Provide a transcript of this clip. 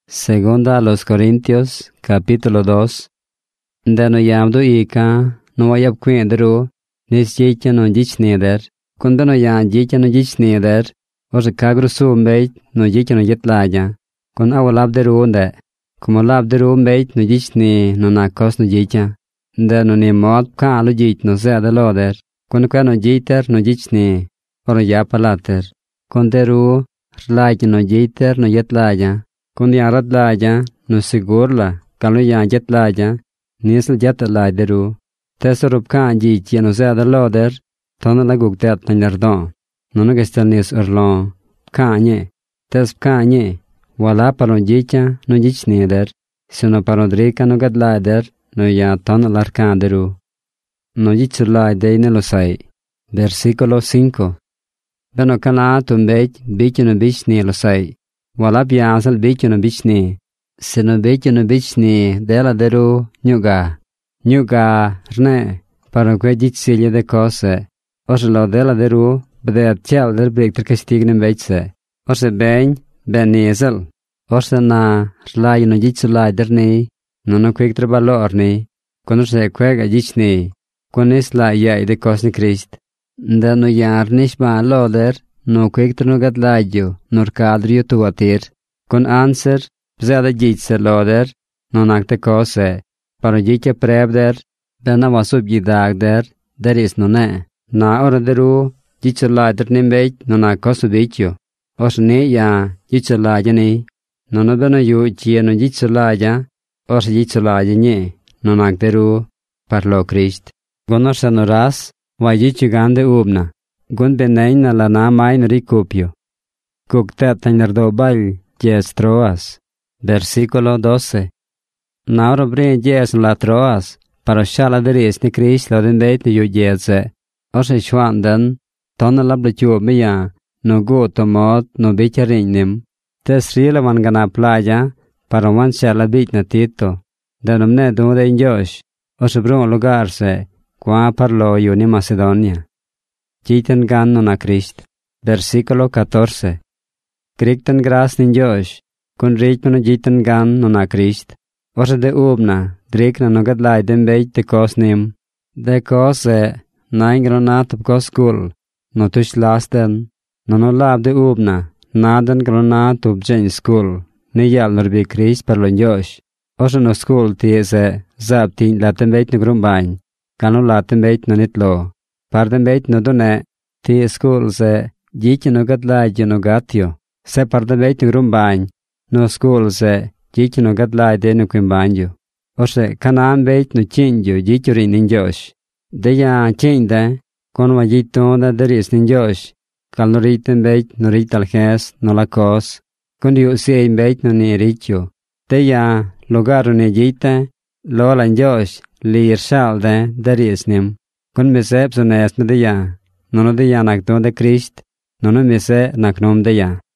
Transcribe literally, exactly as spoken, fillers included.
Segunda a los Corintios, capítulo dos. Dano yamdo ika, no wayab kwendero, nis jicha no jich neder, kundano ya jicha no jich neder, or kagru sumbeit no jicha no jetlaja, kun awalabdero nde, como labdero mbeit no jich ni no nakos no jicha, dano ni mod ka alu jich no zeda loder, kun ka no jiter no jich ni, or yapalater, kun deru, rlaja no jiter no jetlaja, kun yarat laja no sigurla, kalu ya jetlaja, nisl jata laideru, tesorup ka jich ya no zeda loder, tona lagugtet nandardon, nono gestel nis urlon, ka nye, tes ka nye, wala paron jicha no jich neder, sino parodrika no gad laider, no ya tona larkanderu. No jich laide ne lo sai. Versículo cinco. Beno kala tumbech bicho no bich ni lo sai. Wala piasal bicho no bich ni. Sino bicho no bich ni dela deru nyuga. Nyuga rne. Para que jich silje de kose. Ose lo dela deru bede atjel der brekter kastignen bechse. Ose ben ben nezel. Ose na rlai no jich laider ni. Nono kwek trebalo orni. Kono se kwek a jich ni. Konis la ya de kosni Christ. Dano yar nishba loder. No kwek trnugat lajo. Nor kadrio tuatir. Kon answer. Zada jich loder. No nakte kose. Paro jicha prebder. Bena wasub jidagder. Der is no ne. Na orderu. Jicha laider nimbech. No na kosu bicho. Os ne ya. Jicha laja ni. No no bena yu chia no jicha laja. Os jicha laja nye. No nakteru. Parlo Christ. Gonor sanoras. Wa jicha gande ubna. Gun benain na lana main ricupio. Kuktet tanardo bal. Jes troas. Versículo doce. Nauro bre jes la troas. Para shala veris ni Christ lo den beit yu jese. Ose schwanden. Tona labla chubia. No go tomot no bicha ringnim. Tes rila wan gana playa. Para wan shala bit na tito. Danumne dunde in Josh. Ose brun lugar se. Qua parlo yu ni Macedonia. Jiten gan no na Christ. Versículo catorce. Krikten gras nin Josh. Kun ritmeno jiten gan no na Christ. Ose de ubna. Drikna no gad lai den beit de kosnim. De kose. Nain granat op koskul. No tush lasten. No no lab de ubna. Naden granat op jen skul. Ni yal nor bi Christ parlo in Josh. Ose no skul tiese. Zab tin laten beit no grumbain. Kano laten beit no nitlo. Parden beit no done. Ti skul se. Jitje no gad lai no gatio. Se parden beit no grumbain. No skul se. Jitje no gad lai de no quimbanjo. Ose kanaan beit no chinjo. Jitjo rin in Josh. Deja chinde. Kon wa jito da deris nin Josh. Kal no riten beit no rital jes no la kos. Kon yu sein beit no ni richo. Deja logaro ne jite. Lola in Josh. Lir shalde deris nim. Kon misep so nes me deja. Nono deja nakton de Christ. Nono mise naknom deja.